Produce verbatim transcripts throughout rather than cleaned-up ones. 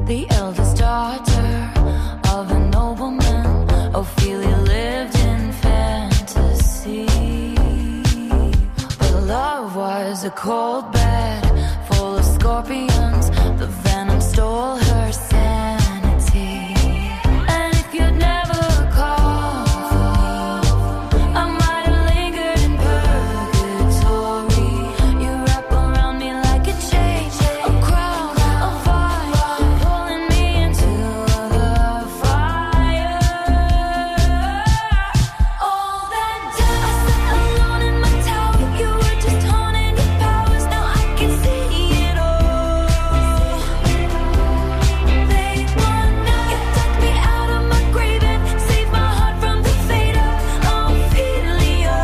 the eldest daughter of a nobleman. Ophelia lived in fantasy, but love was a cold bed full of scorpions. The venom stole her sanity. And if you'd never called for me, I might have lingered in purgatory. You wrap around me like a chain, a crown, a fire, pulling me into the fire. All that time I sat alone in my tower, you were just honing your powers. Now I can see it all. They won now. You dug me out of my grave and saved my heart from the fate of Ophelia.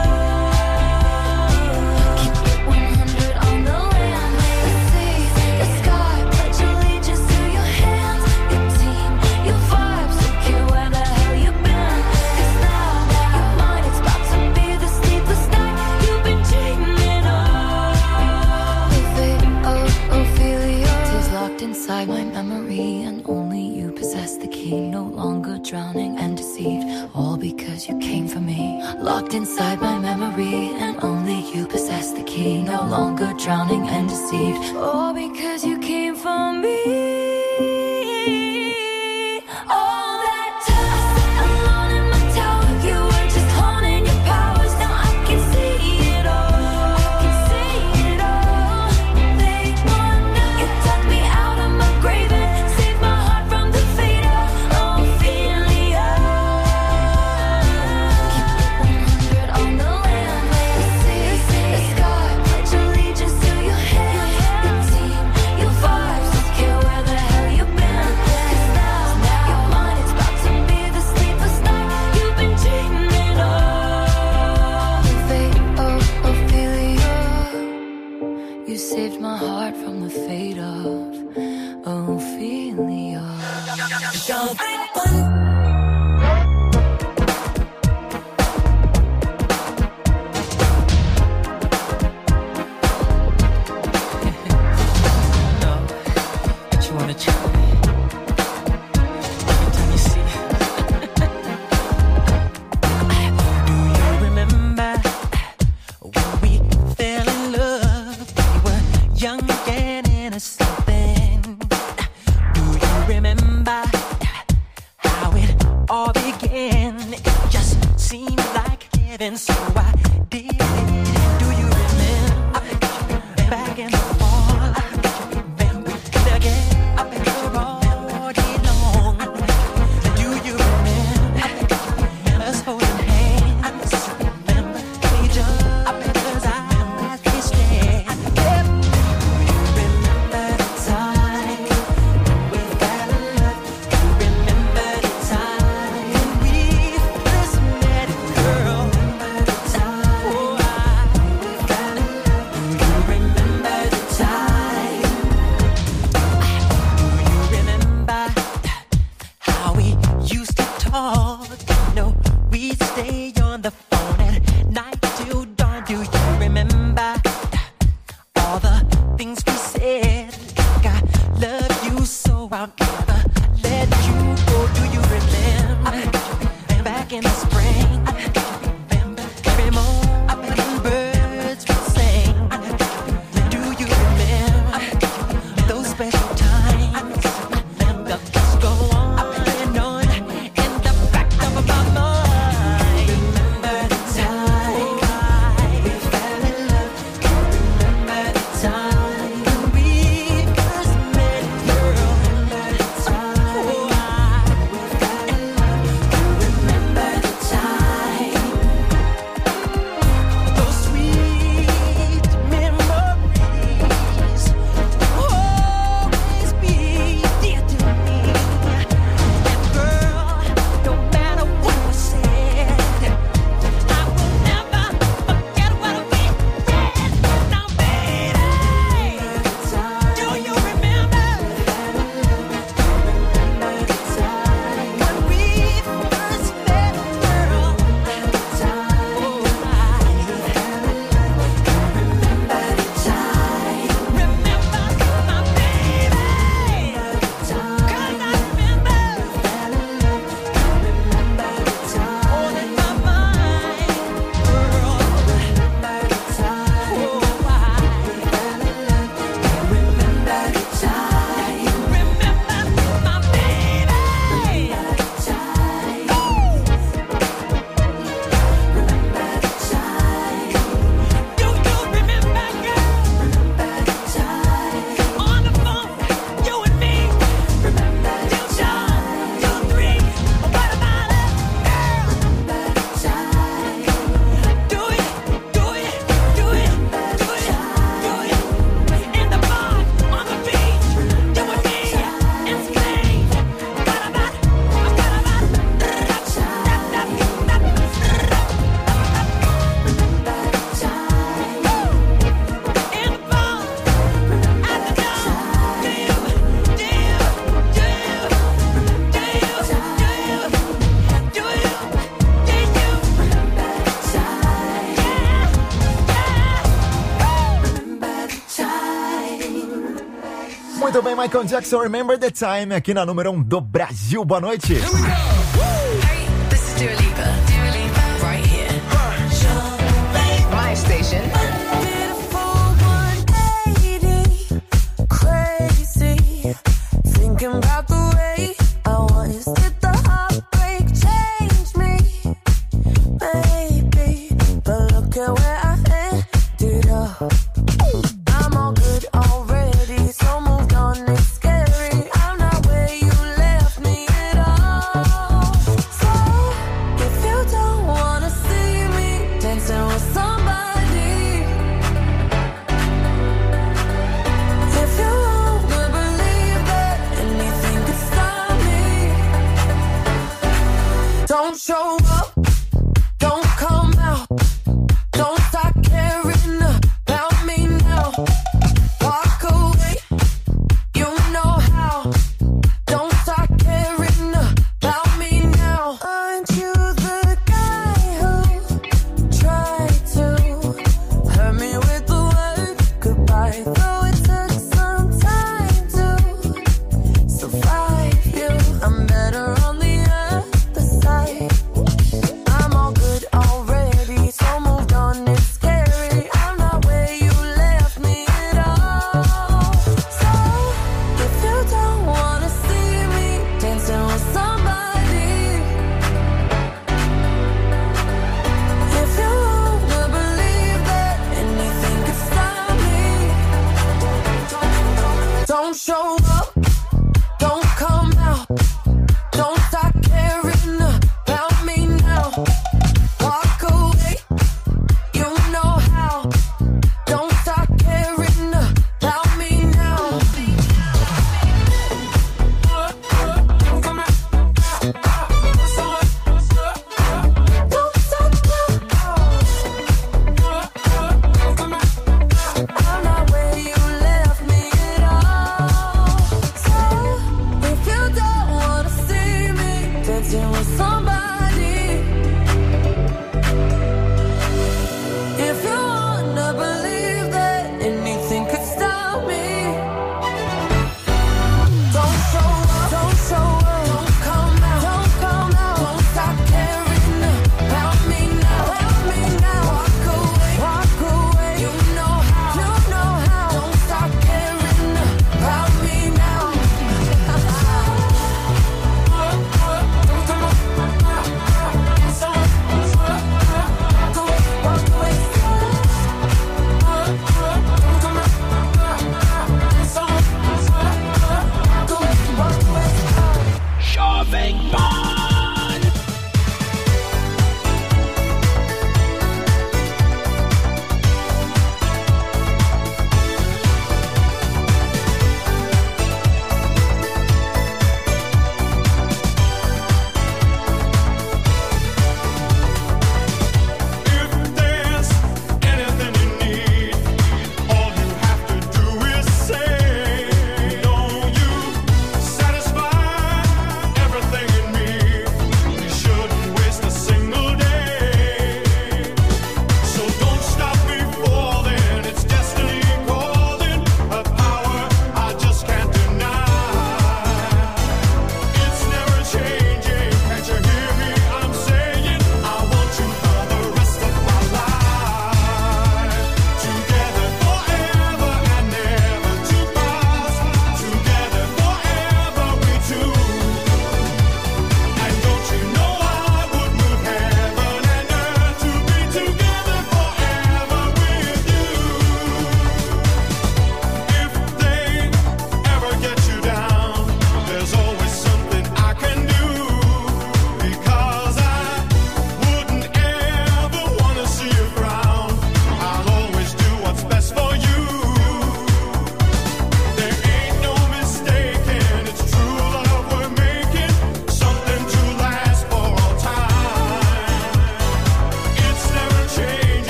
Keep it one hundred on the land, the sea, the sky. Pledge allegiance to your hands, your team, your vibes. Don't care where the hell you've been, 'cause now you're mine. It's about to be the sleepless night you've been dreaming of. The fate of Ophelia is locked inside my memory, and only you possess the key. No longer drowning and deceived, all because you came for me. Locked inside my memory, and only you possess the key. No longer drowning and deceived, all because you came for me. All that time I sat alone in my tower, you were just honing your powers. Now I can see it all. I can see it all. They won now. You dug me out of my grave and saved my heart from the fate of Ophelia. Keep it one hundred on the land, the sea, the sky. Pledge allegiance to your hand, your team, your vibes. Don't care where the hell you've been, 'cause now you're mine. It's about to be the sleepless night you've been dreaming of. The fate of Ophelia. You saved my heart from the fate of Ophelia. But you wanna try? Every time you see it. Do you remember when we fell in love? We were young and innocent then. Do you remember how it all began? It just seemed like heaven, so I did it. Do you remember back in the fall? Again, you're already long. Do you remember us holding hands? Remember each other's eyes we stared. Do you remember the time we fell in love? Do you remember the time we first met, girl? Remember the time, oh, I, we fell in love. Do you remember the time? Do you remember how we used to talk? No, we'd stay on the phone at night till dawn. Do you remember all the things we said? Like I love you so I'll never let you go. Do you remember back in the spring? Every morning birds would sing. Do you remember those special times? The thoughts go on and on in the back of my mind. Remember the time we fell in love? Remember the time we first met, girl? Remember the time, oh, I, we fell in love. Remember the time. Muito bem, Michael Jackson, Remember the Time, aqui na número um do Brasil. Boa noite. Hey, this is Dua Lipa. Dua Lipa, right here. My station. Crazy, thinking about the way I was. Did the heartbreak change me? Maybe, but look at where I ended up. I'm all good already, so moved on. It's scary. I'm not where you left me at all. So if you don't wanna see me dancing with somebody, if you wanna believe that anything could stop me, don't show up, don't come out, don't start caring about me now. Walk away, you know how. Don't start caring about me now. Aren't you the guy who tried to hurt me with the word goodbye? Though it took some time to survive you, I'm better on the other side.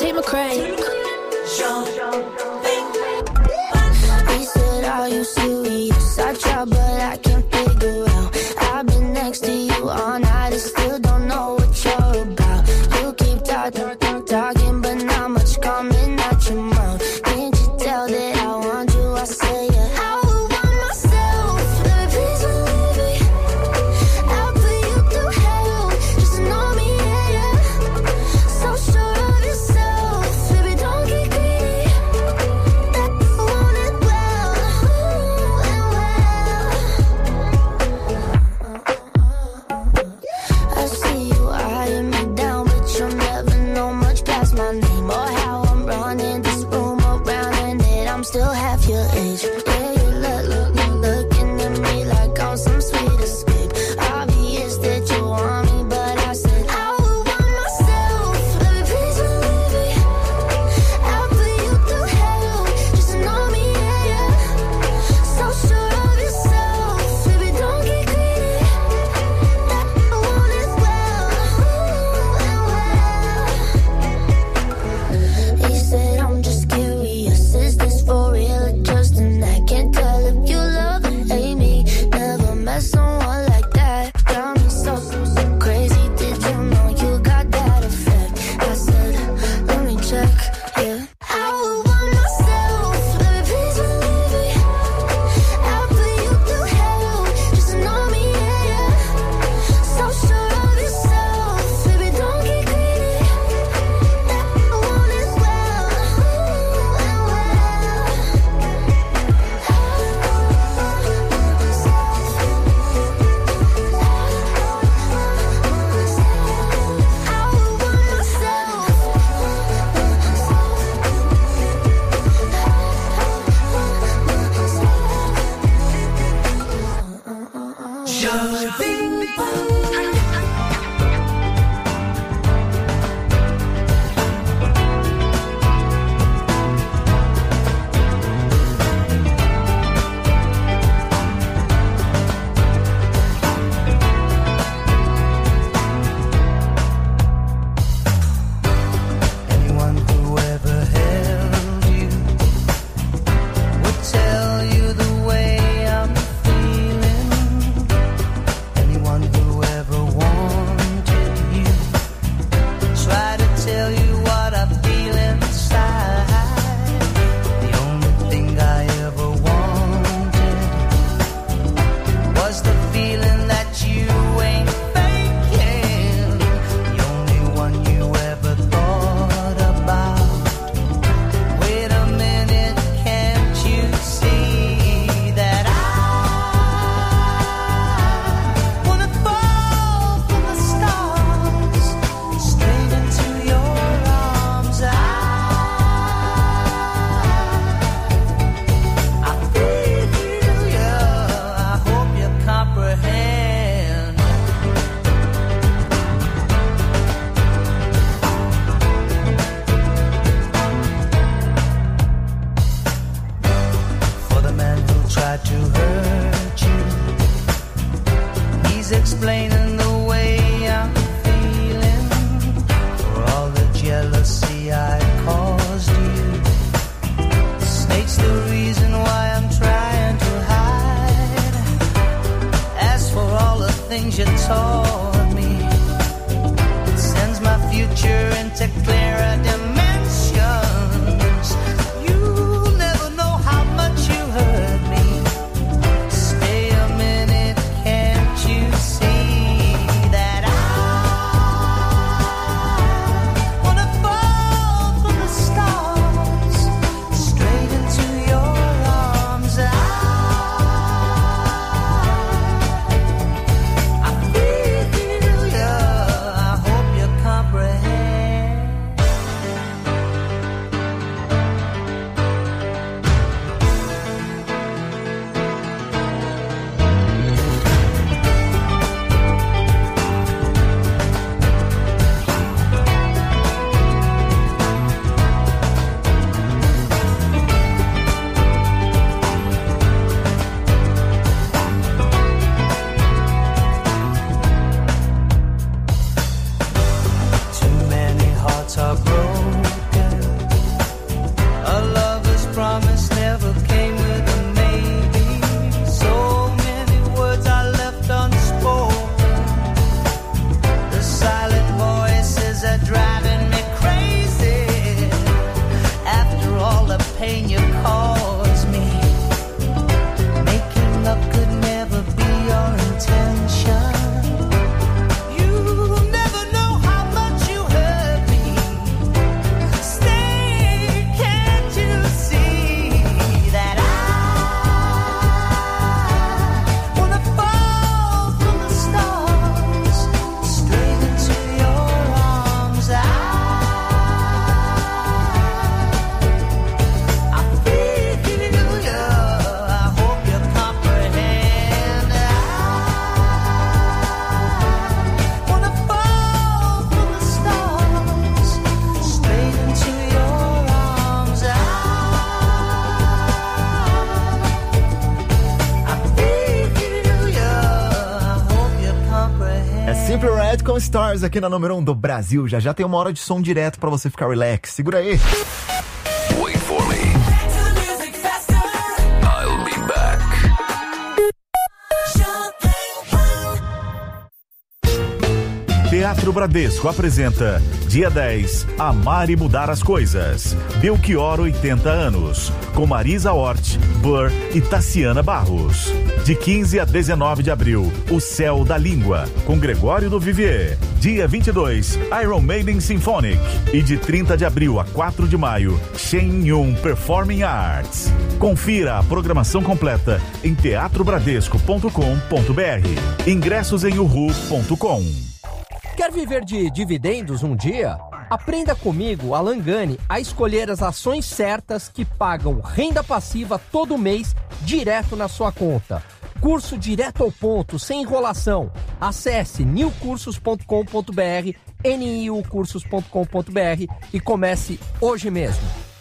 Tate McRae. Sean He said, are you serious? I try, but I can't figure out. I've been next to you all night and still don't know what you're about. You keep talking, talking, but not much coming out your mouth. Can't you tell that I want you? I say, yeah. I would want myself. Baby, please don't leave me. I'll put you through hell. Just to know me, yeah, yeah. So sure of yourself. Baby, don't get greedy. That I want it well, ooh, and well. I see you eyeing me down, but you'll never know much past my com Stars aqui na número um do Brasil. Já já tem uma hora de som direto pra você ficar relax. Segura aí. Wait for me. I'll be back. Teatro Bradesco apresenta Dia dez, Amar e Mudar as Coisas. Belchior, oitenta anos, com Marisa Hort, Blur e Tassiana Barros. De quinze a dezenove de abril, O Céu da Língua, com Gregório do Vivier. Dia vinte e dois, Iron Maiden Symphonic. E de trinta de abril a quatro de maio, Shen Yun Performing Arts. Confira a programação completa em teatro bradesco ponto com ponto b r. Ingressos em uhu ponto com. Quer viver de dividendos um dia? Aprenda comigo, Alan Gani, a escolher as ações certas que pagam renda passiva todo mês direto na sua conta. Curso direto ao ponto, sem enrolação. Acesse new cursos ponto com ponto b r, n i u cursos ponto com ponto b r e comece hoje mesmo.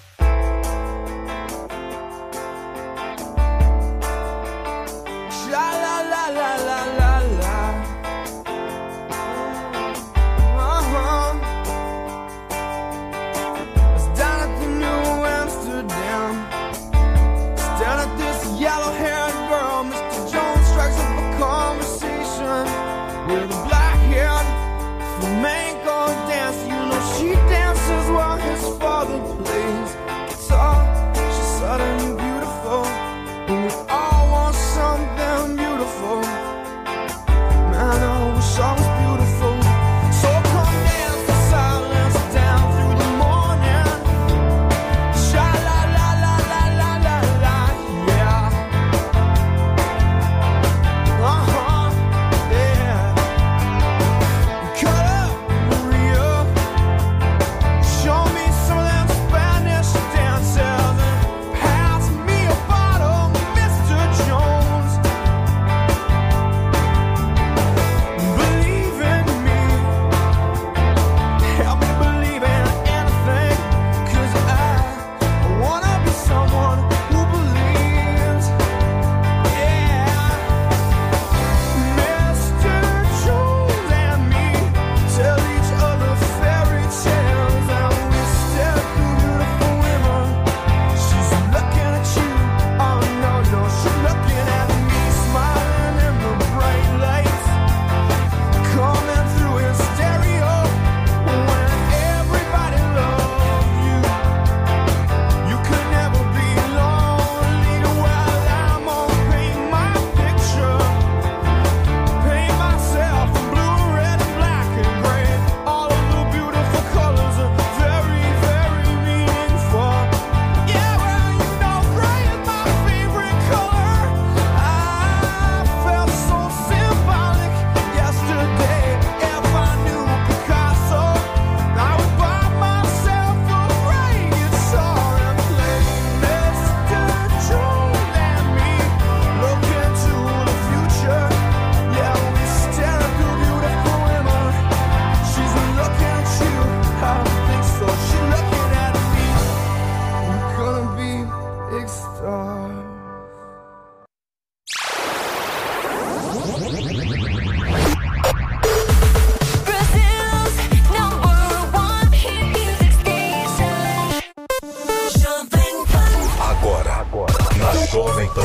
Jovem Pan.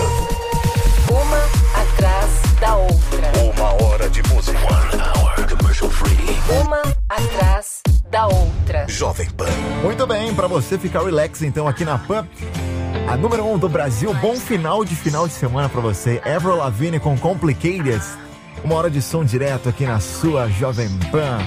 Uma atrás da outra. Uma hora de música. One hour commercial free. Uma atrás da outra. Jovem Pan. Muito bem, pra você ficar relax então aqui na Pan. A número um do Brasil, bom final de final de semana pra você. Avril Lavigne com Complicated. Uma hora de som direto aqui na sua Jovem Pan.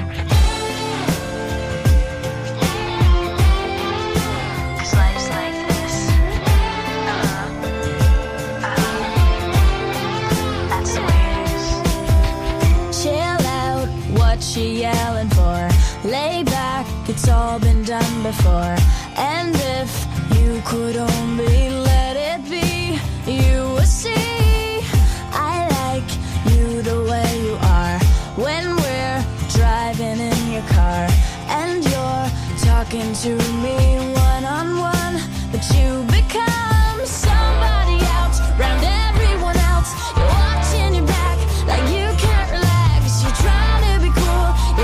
She yelling for, lay back, it's all been done before. And if you could only let it be, you would see I like you the way you are. When we're driving in your car and you're talking to me one on one, but you become somebody else round everyone else. You're watching your back like you can't relax. You're trying to be cool,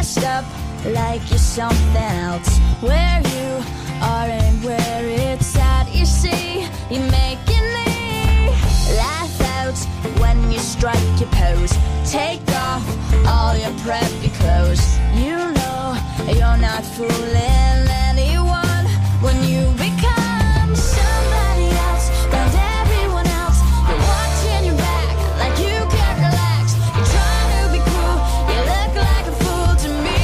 dressed up like you're something else. Where you are and where it's at, you see, you're making me laugh out when you strike your pose. Take off all your preppy clothes. You know you're not fooling anyone when you become somebody else. Round everyone else, you're watching your back like you can't relax. You're trying to be cool, you look like a fool to me.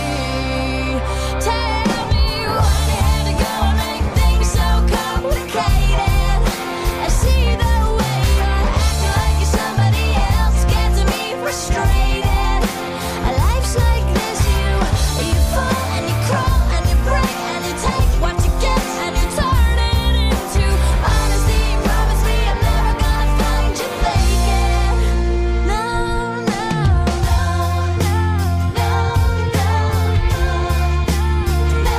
Tell me why you had to go and make things so complicated. I see the way you're acting like you're somebody else, gets me frustrated. A life's like this, you you fall and you crawl and you break and you take what you get and you turn it into honesty. Promise me I'm never gonna find you faking. No, no, no, no, no, no, no,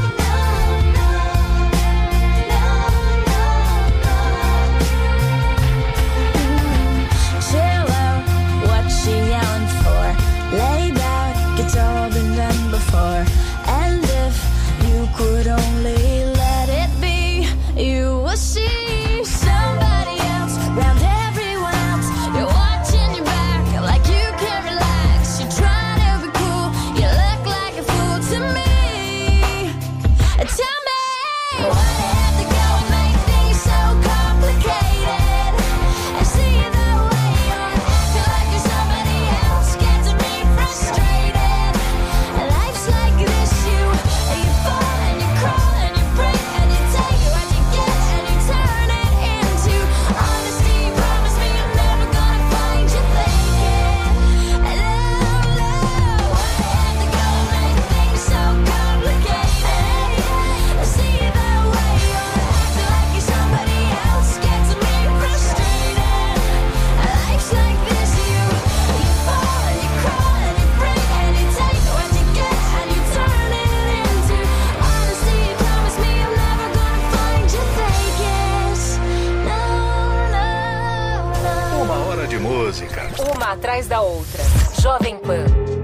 chill out, what she yelling for? Lay back, it's all been done before. And if you could only let it be, you will see somebody else round everyone else. You're watching your back like you can't relax. You're trying to be cool, you look like a fool to me. Tell me why you have to go and make things so complicated. I see the way you're acting like you're somebody else, gets me frustrated. Life's like this, you you fall and you crawl and you break and you take what you get and you turn it into honesty. Promise me I'm never gonna find you faking. No, no, why you have to go and make things so complicated? I see the way you're acting like you're somebody else, gets me frustrated. Life's like this, you you fall and you crawl and you break and you take what you get and you turn it into honesty. Promise me I'm never gonna find you faking. No, no, no. Uma hora de música. Uma atrás da outra. Jovem Pan.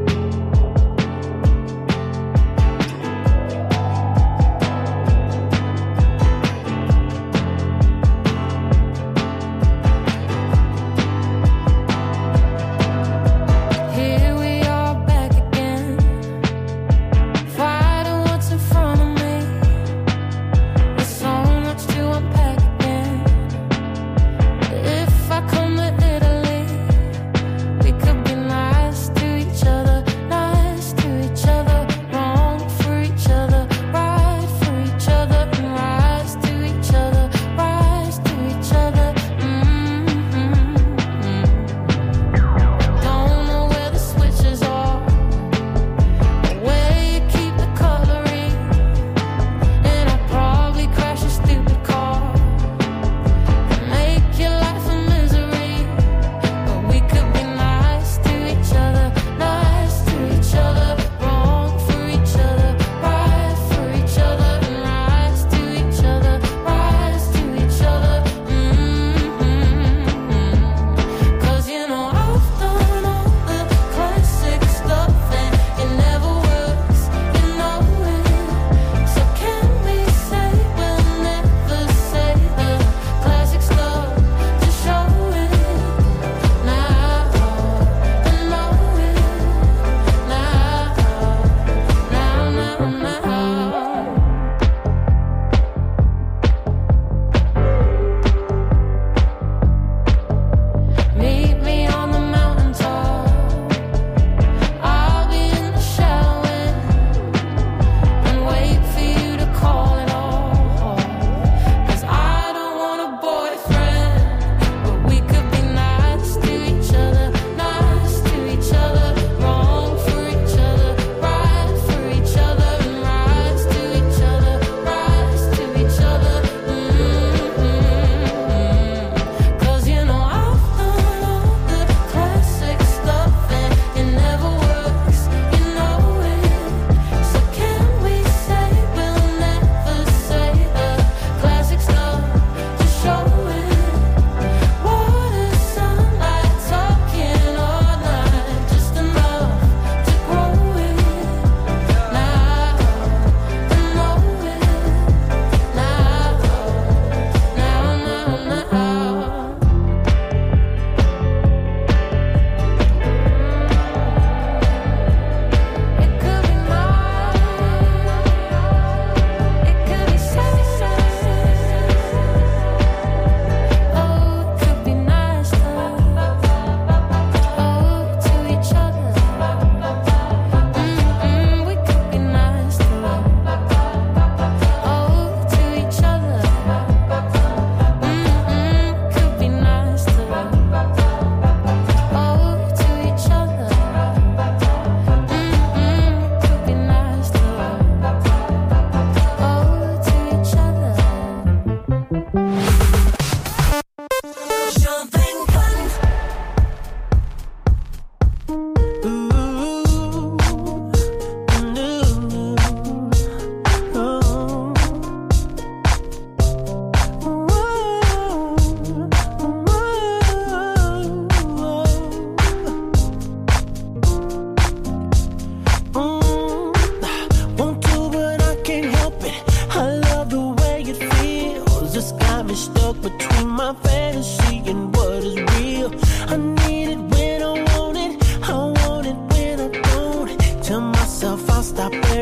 Here we are back again, fighting what's in front of me. There's so much to unpack again. If I come to Italy, we could be nice to each other.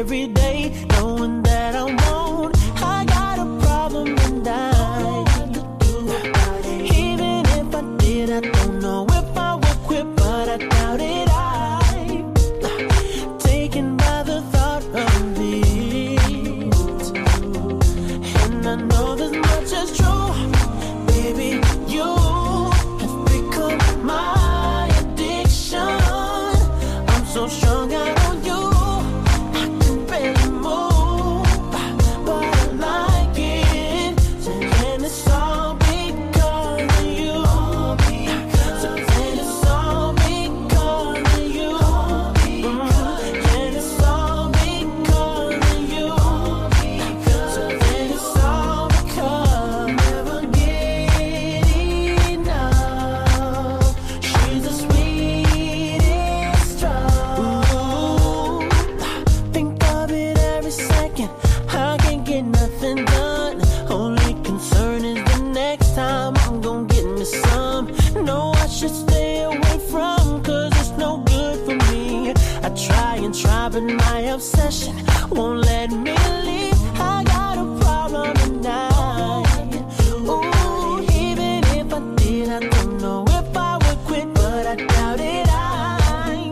every day, knowing that I won't. I got a problem and I even if I did, I don't know if I would quit, but I doubt it. I'm taken by the thought of it, and I know this much is true, baby. You have become my addiction. I'm so strung out on you, I can barely move, but I like it, and it's all because of you. So then it's all because of you, and it's all because of you. So then it's all because never get enough. She's the sweetest drug. Ooh, think of it every second. I can't get nothing done. Only concern is the next time I'm gonna get me some. No, I should stay away from, cause it's no good for me. I try and try, but my obsession won't let me leave. I got a problem tonight. Ooh, even if I did, I don't know if I would quit, but I doubt it. I'm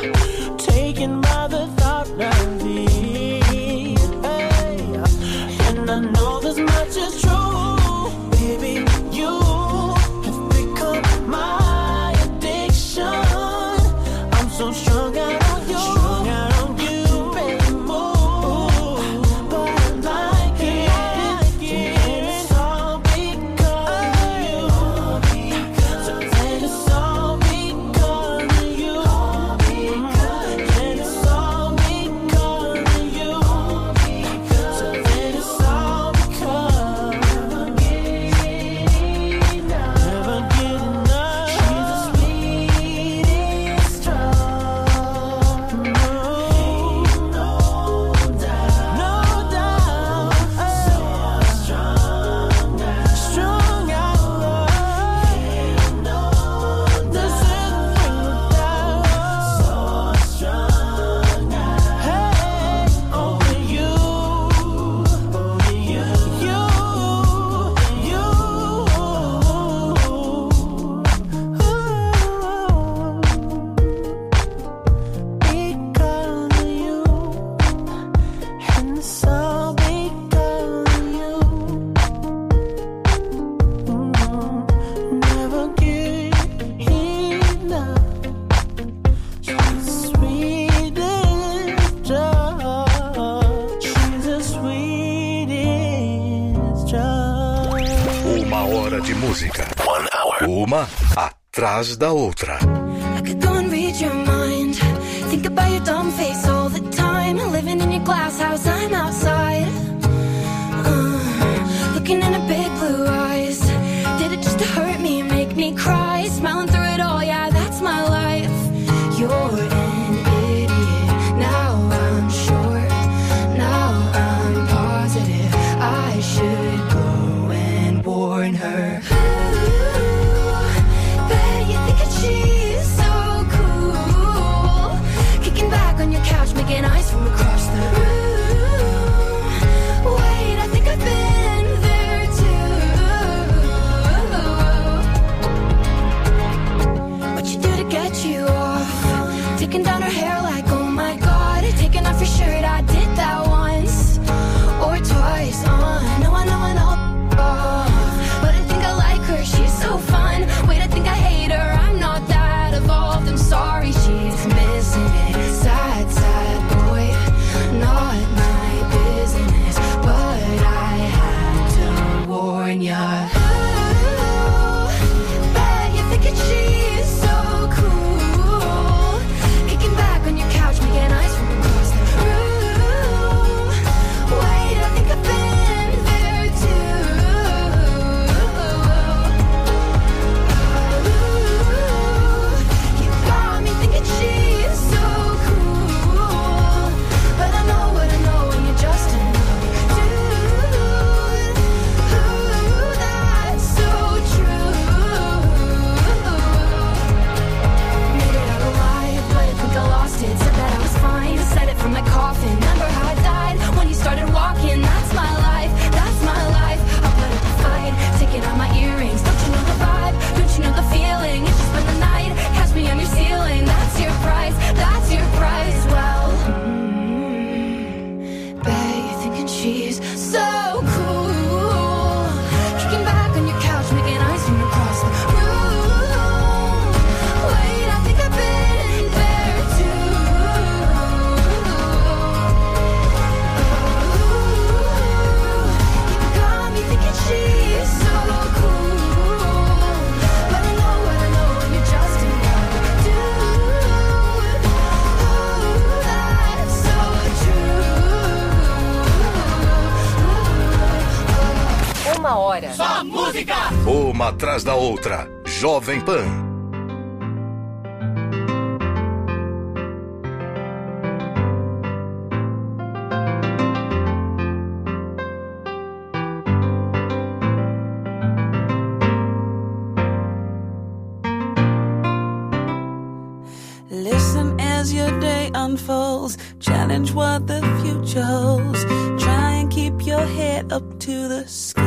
taken by the thought of it, hey. And I know this much is true, baby. You have become my addiction. I'm so strung out on you, strung out on you, barely move, but I like it, and it's all because of you. So then it's all because of you, and it's all because of you. So then it's all because never get enough, never get enough. She's the sweetest drug. No, no doubt, no doubt. So strung out, strung out. Yeah, no, this is the thing without. So strung out. Hey, only you, only you, you, you. Because of you, and it's all because of you. Mm, never get enough. She's the sweetest drug. She's the sweetest drug. Uma hora de música. One hour. Uma atrás da outra. I could go and read your mind. Think about your dumb face all the time. Living in your glass house, I'm outside. Uh, looking in her big blue eyes. Did it just to hurt me, make me cry? Smiling through it all, yeah, that's my life. You're an idiot. Now I'm sure. Now I'm positive. I should go and warn her. Ooh, bet you think that she's so cool. Kicking back on your couch, making eyes from across the room. Wait, I think I've been there too. What you do to get you off? Taking down her hair like, oh my god. Taking off your shirt, I did that once or twice. Uh, no, I know I know. But I think I like her, she's so fun. Wait, I think I hate her, I'm not that evolved. I'm sorry, she's missing it. Sad, sad boy, not my business. But I had to warn ya. Ooh, bet you think that she's so cool. Kicking back on your couch. Uma atrás da outra. Jovem Pan. Listen as your day unfolds. Challenge what the future holds. Try and keep your head up to the sky.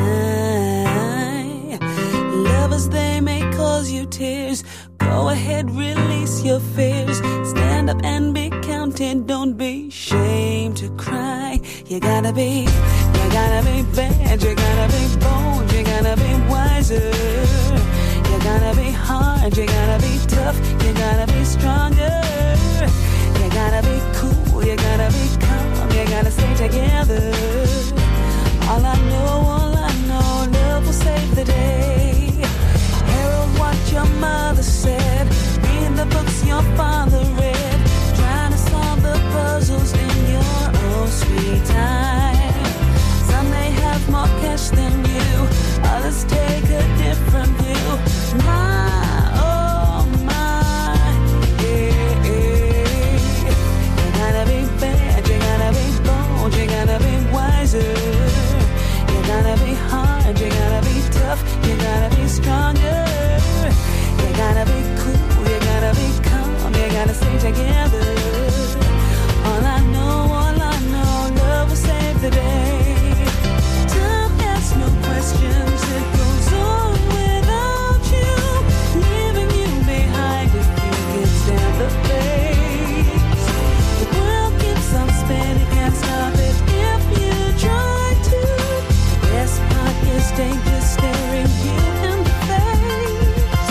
Lovers, they may cause you tears. Go ahead, release your fears. Stand up and be counted. Don't be ashamed to cry. You gotta be, you gotta be bad. You gotta be bold. You gotta be wiser. You gotta be hard, you gotta be tough, you gotta be stronger. You gotta be cool, you gotta be calm, you gotta stay together. All I know, all I know, love will save the day. Herald what your mother said, read the books your father read, trying to solve the puzzles in your own sweet time. Some may have more cash than you, others take a different view. My, oh my, yeah, yeah. You gotta be bad, you gotta be bold, you gotta be wiser. You gotta be hard, you gotta be tough, you gotta be stronger. You gotta be cool, you gotta be calm, you gotta stay together. All I know, all I know, love will save the day. Time asks no questions, it goes on without you, leaving you behind if you can stand the pace. The world keeps on spinning, can't stop it if you try to. The best part is danger staring you in the face.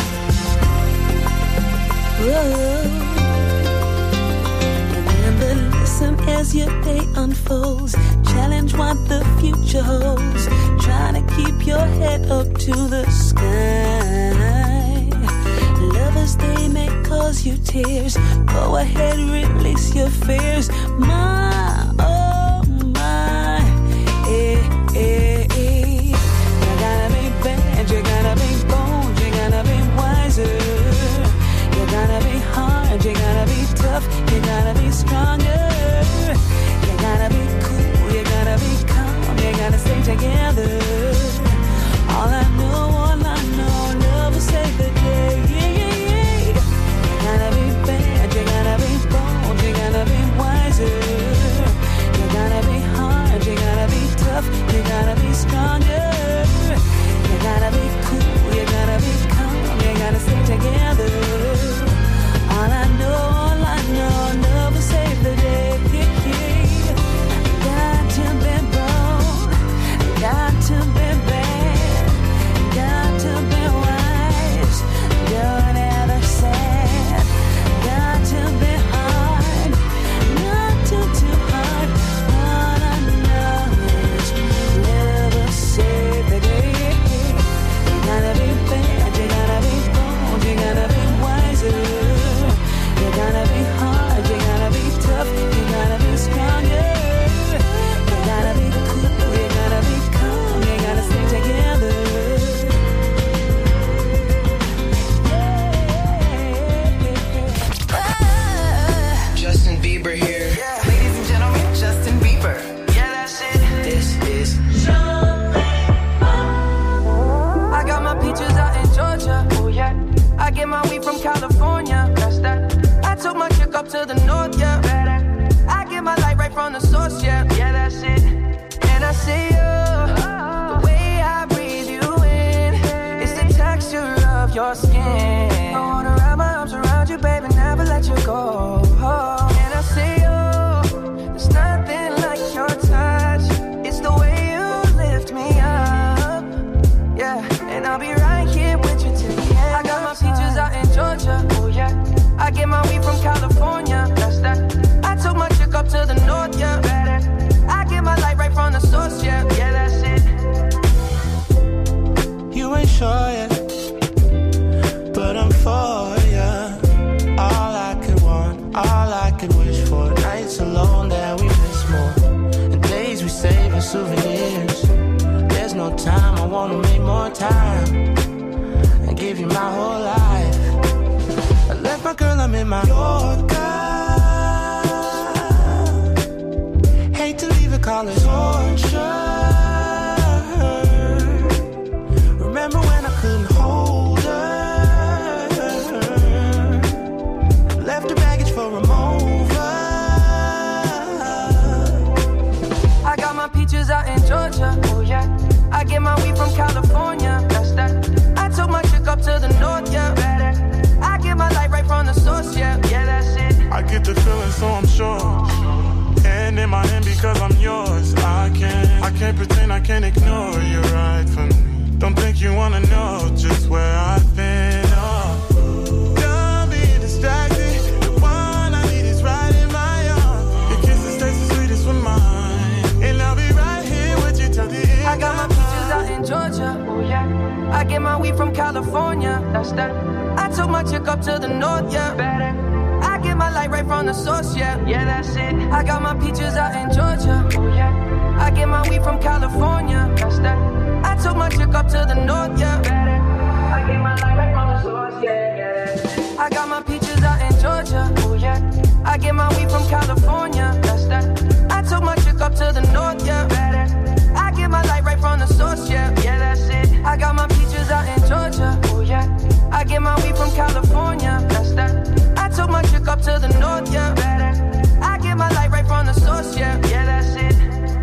Whoa. Remember, listen as your day unfolds. Challenge what the future holds. Try to keep your head up to the sky. Lovers, they may cause you tears. Go ahead, release your fears. My, oh my, eh, eh, eh. You gotta be bad, you gotta be bold, you gotta be wiser. You gotta be hard, you gotta be tough, you gotta be stronger. You gotta be cool, you gotta be calm, you gotta stay together. All I know, all I know, love will save the day. Yeah, yeah, yeah. You gotta be bad, you gotta be bold, you gotta be wiser. You gotta be hard, you gotta be tough, you gotta be stronger. You gotta be cool, you gotta be calm, you gotta stay together. All I know, all I know, love will save the day. Yeah, yeah. Got to be bold, got to be bad, got to be wise, don't ever sad. Got to be hard, not too, too hard. All I know is love will save the day. You gotta be bad, you gotta be bold, you gotta be wiser. You gotta be hard, you gotta be tough, you gotta be stronger. You gotta be cool, you gotta be calm, you gotta stay together. Justin Bieber here. Ladies and gentlemen, Justin Bieber. Yeah, that's it. This is I got my peaches out in Georgia. Oh yeah. I get my weed from California. That's that. I took my chick up to the north, yeah. I get my light right from the source, yeah. Yeah, that's it. And I see you, the way I breathe you in, it's the texture of your skin. I wanna wrap my arms around you, baby, never let you go. And I see you, there's nothing like your touch. It's the way you lift me up, yeah. And I'll be right here with you till the end. I got my peaches out in Georgia, oh yeah. I get my weed from California, that's that. I took my chick up to the north, yeah. I get my light right from the source, yeah. Yeah, that's it. You ain't sure yet, but I'm for ya. All I could want, all I could wish for. Nights alone that we miss more, and days we save as souvenirs. There's no time, I wanna make more time. my whole life. I left my girl, I'm in my Yorker. Hate to leave it, call it torture. Remember when I couldn't hold her? Left her baggage for a mover. I got my peaches out in Georgia. Oh yeah. I get my weed from California. That's that. I took my chick up to the north, yeah. I get my light right from the source, yeah. Yeah, that's it. I get the feeling, so I'm sure. And in my hand because I'm yours. I can't, I can't pretend, I can't ignore you right from me. Don't think you wanna know just where I've been. Oh, don't be distracted. The one I need is right in my arms. Your kisses taste the sweetest with mine, and I'll be right here with you till the end. I got my peaches out in Georgia. Oh yeah. I get my weed from California. That's that. I took my chick up to the north, yeah. Better. I get my light right from the source, yeah. Yeah, that's it. I got my peaches out in Georgia. Oh yeah. I get my weed from California. That's that. I took my chick up to the north, yeah. Better. I get my light right from the source, yeah. Yeah. I got my peaches out in Georgia. Oh yeah. I get my weed from California. That's that. I took my chick up to the north, yeah. Better. I get my light right from the source, yeah. Yeah, that's it. I got my peaches out in Georgia. Oh yeah. I get my weed from California. That's that. I took my chick up to the north, yeah. Better. I get my light right from the source, yeah. Yeah, that's it.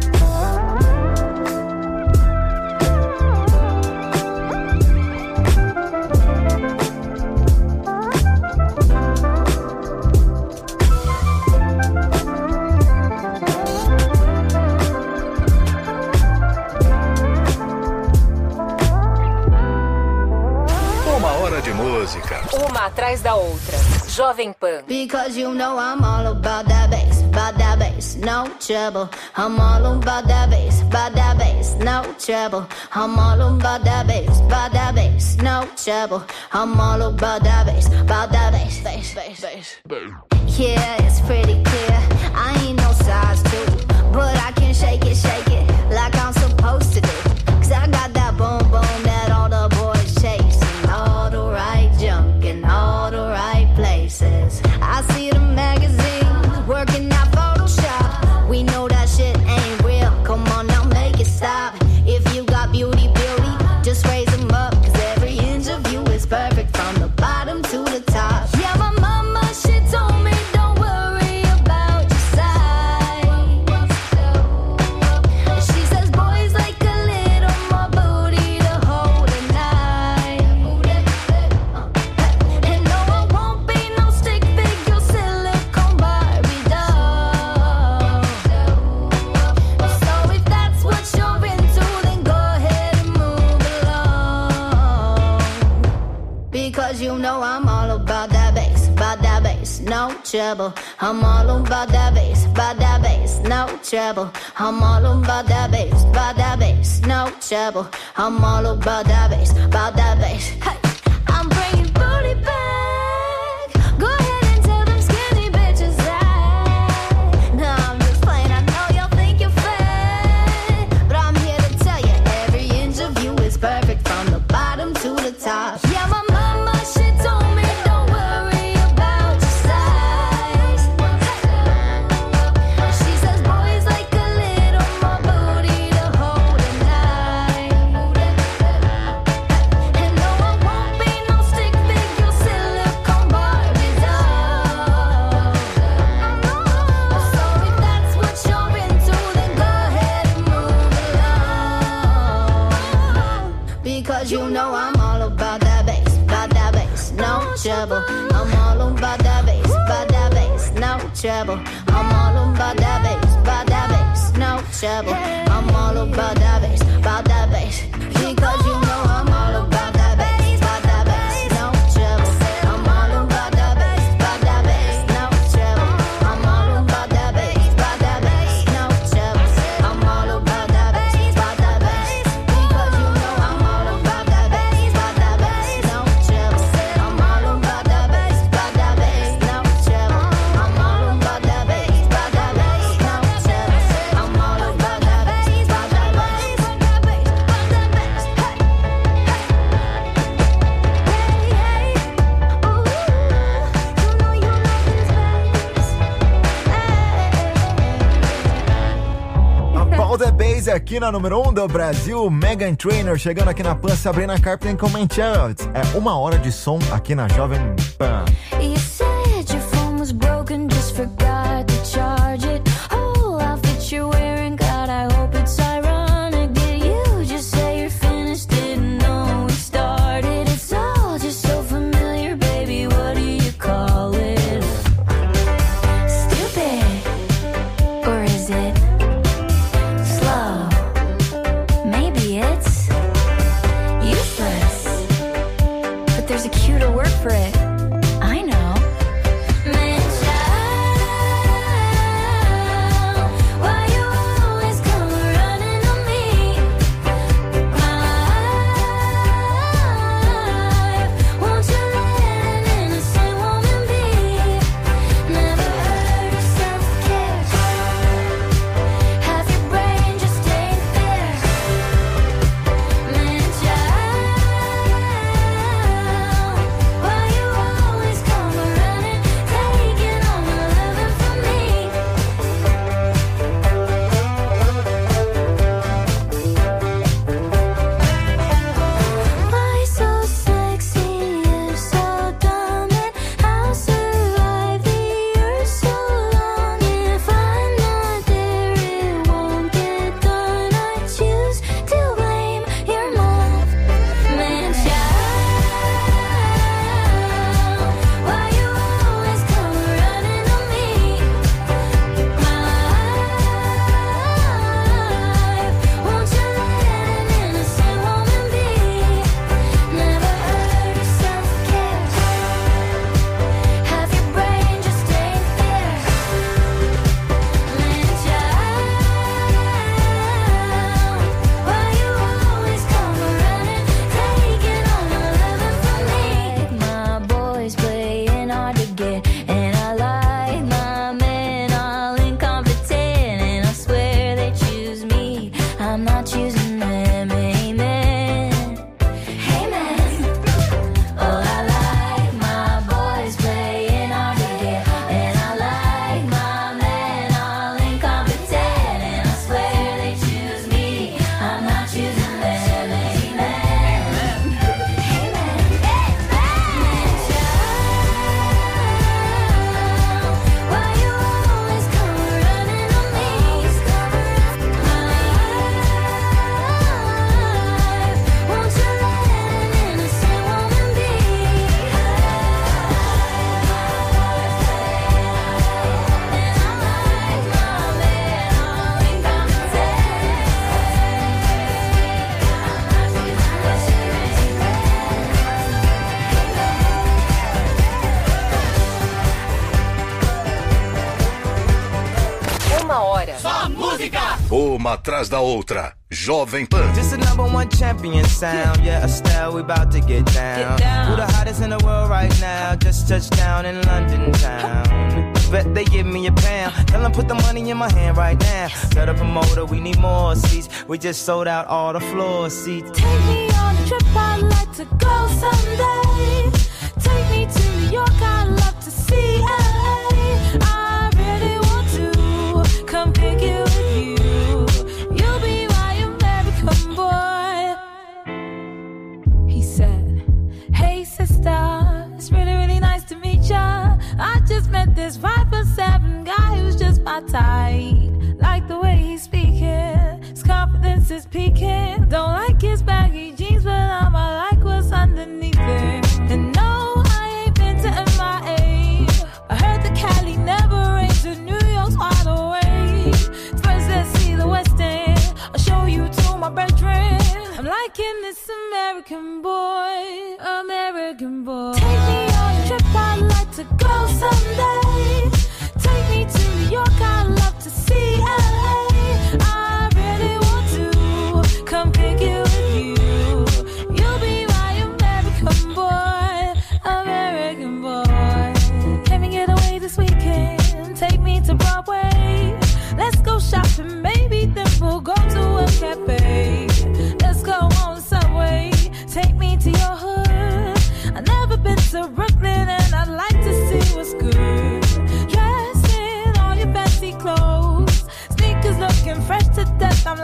De música. Uma atrás da outra. Jovem Pan. Because you know I'm all about that bass, about that bass, no trouble. I'm all about that bass, about that bass, no trouble. I'm all about that bass, about that bass, no trouble. I'm all about that bass, about that bass, bass, bass, bass. Yeah, it's pretty clear. I ain't no size two, but I can shake it, shake it like I'm supposed to do. Cause I got that boom boom that all the boys chase. All the right junk in all the right places. I see the magazines working out Photoshop. We know that shit ain't real. Come on now, make it stop. If you got beauty, beauty, just raise them up. Cause every inch of you is perfect from the bottom to the top. Yeah, my mama, she told me don't worry about your size. She says boys like a little more booty to hold at night. And no, I won't be no stick figure silicone Barbie doll. So if that's what you're into, then go ahead and move along. Because you know I'm all about that bass, about that bass, no trouble. I'm all about that bass, about that bass, no trouble. I'm all about that bass, about that bass, no trouble. I'm all about that bass, about that bass. Hey, I'm bringing booty back. Go ahead and tell them skinny bitches that. No, I'm just playing. I know y'all think you're fat, but I'm here to tell you every inch of you is perfect from the bottom to the top. Yeah, my mama, she told me don't worry about your size. She says boys like a little more booty to hold at night. And no, I won't be no stick figure silicone Barbie doll. So if that's what you're into, then go ahead and move along. Because you know I'm all about that bass, about that bass, no trouble. I'm all about that bass, about that bass, no trouble. I'm all about that bass, about that bass, no trouble. I'm all about that bass, about that bass. Because you know I'm all about that bass, about that bass, no trouble. I'm all about that bass, about that bass, no trouble. I'm all about that bass, about that bass, no trouble. I'm all about that bass, about that bass. Because you know I'm all about that bass, about that bass, no trouble. I'm all about that bass, about that bass, no trouble. I'm all about that bass, about that bass, no trouble. I'm all about that bass, about that bass, about that bass, about that bass. Hey. The Bass aqui na número um do Brasil. Meghan Trainor chegando aqui na Pan, Sabrina Carpenter com Man Child. É uma hora de som aqui na Jovem Pan. You said your phone was broken, just forgot to charge it. Oh, outfit you're wearing, God, I hope it's ironic. Did you just say you're finished? Didn't know we started. It's all just so familiar, baby. What do you call it? Stupid, or is it slow? Maybe it's useless, but there's a cuter word for it. I know. Man child, why you always come running on me? My life, won't you let an innocent woman be? Never heard of self-care. Half your brain just ain't there. Man child, why you always come running, taking all my loving from me? Why so sexy, you're so dumb, and I'll survive the year so long. If I'm not there, it won't get done. I choose to blame your mom. Man child, why you always come running on me? My life, won't you let an innocent woman be? Never heard of self-care. Half your brain just ain't there. Man child, why you always come running, taking all my loving from me? My boys playing hard to get, and I like my men all incompetent, and I swear they choose me, I'm not choosing them. Amen, amen. Oh, I like my boys playing hard to get, and I like my men all incompetent, and I swear they choose me, I'm not choosing them. Amen, amen. Man child, why you always come running on me? My life, won't you let an innocent woman be? Uma hora. Uma atrás da outra. Jovem Pan. Just a number one champion sound. Yeah, Estelle, we about to get down. Get down. Who the hottest in the world right now? Just touched down in London town. Bet they give me a pound. Tell them put the money in my hand right now. Got a promoter, we need more seats. We just sold out all the floor seats. Take me on a trip, I'd like to go someday. Take me to New York, I'd love to see L A. I really want to come kick it with you. You'll be my American boy. He said, hey sister, it's really, really nice to meet ya. I just met this five foot seven guy who's just my type. Like the way he's speaking, his confidence is peaking. Don't like his baggy jeans, but I'ma like what's underneath it. And no, I ain't been to M I A. I heard the Cali never rains, and New York's wide awake. First, let's see the West End. I'll show you to my bedroom. I'm liking this American boy, American boy. Take me on a trip, I'd like to go someday. Take me to New York, I'd love to see L A. I really want to come kick it with you. You'll be my American boy, American boy. Can we get away this weekend? Take me to Broadway. Let's go shopping, maybe then we'll go to a cafe. Let's go on the subway. Take me to your hood. I've never been to Brooklyn, and I'd like to see what's good. Dress in all your fancy clothes, sneakers looking fresh to death. I'm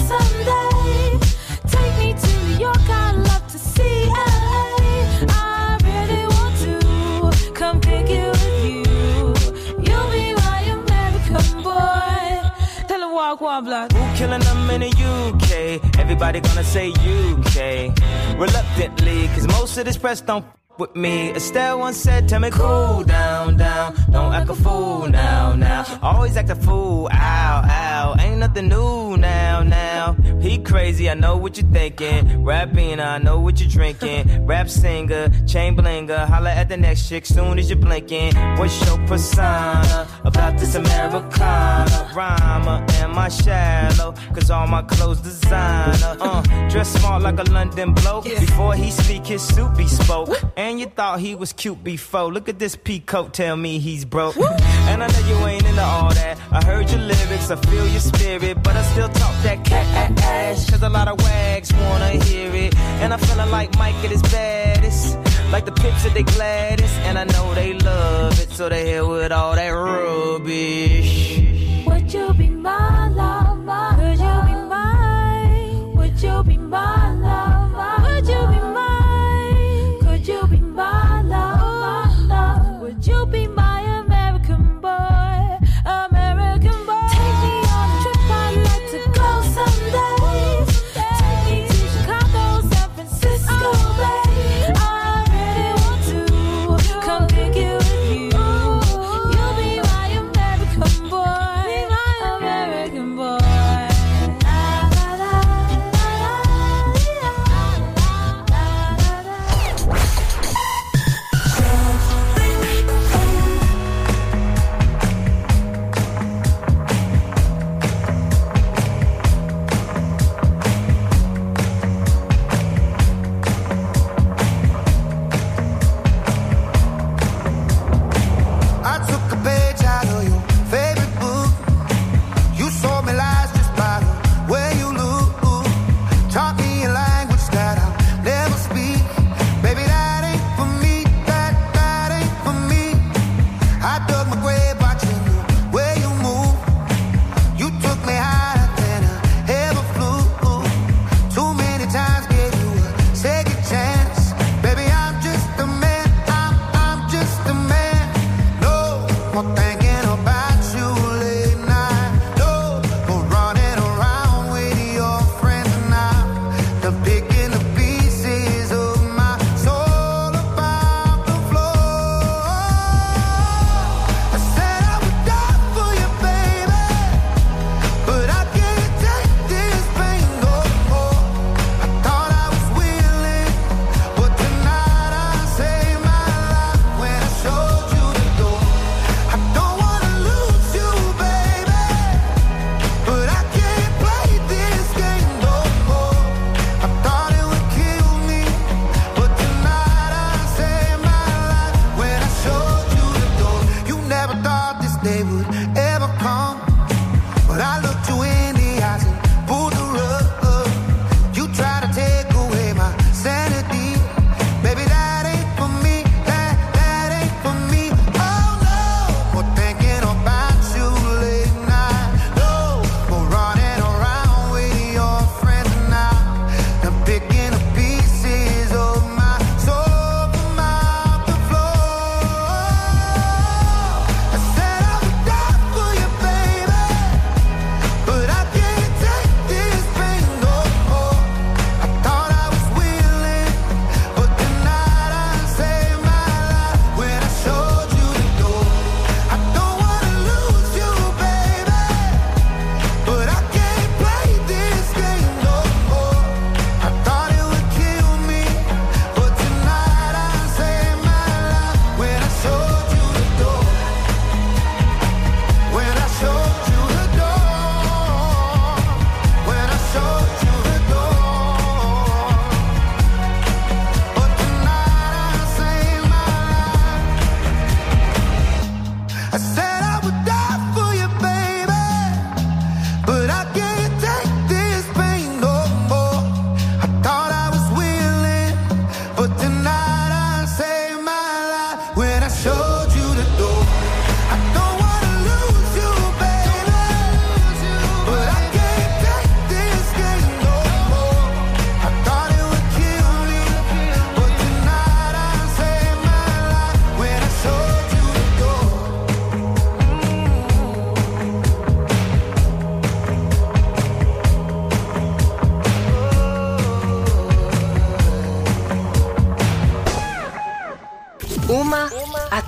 someday. Take me to New York, I'd love to see L A. I really want to come kick it with you. You'll be my American boy. Tell him walk one block. Who killing them in the U K? Everybody gonna say U K. Reluctantly, cause most of this press don't f- with me. Estelle once said, tell me cool down, down. Don't act a fool now, now. Always act a fool, ow, ow. Ain't nothing new now, now. He crazy, I know what you're thinking. Rapping, I know what you're drinking. Rap singer, chain blinger. Holla at the next chick soon as you're blinking. What's your persona about this Americana? Rhymer, am I shallow? Cause all my clothes designer. Uh, dress smart like a London bloke. Before he speak, his suit be spoke. And you thought he was cute before. Look at this peacoat, tell me he's broke. And I know you ain't into all that. I heard your lyrics, I feel your spirit. But I still talk that cat ass. Cause a lot of wags wanna hear it. And I'm feeling like Mike at his baddest. Like the pips at they gladdest. And I know they love it, so they here with all that rubbish. Would you be my lover? Could you be mine? Would you be my lover? Would you be mine? Could you be my lover? Would you be my American boy? American boy. Take me on a trip, I'd like to go someday. Take me to Chicago, San Francisco, babe. I really want to come kick it with you. You'll be my American boy.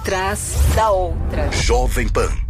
Atrás da outra. Jovem Pan.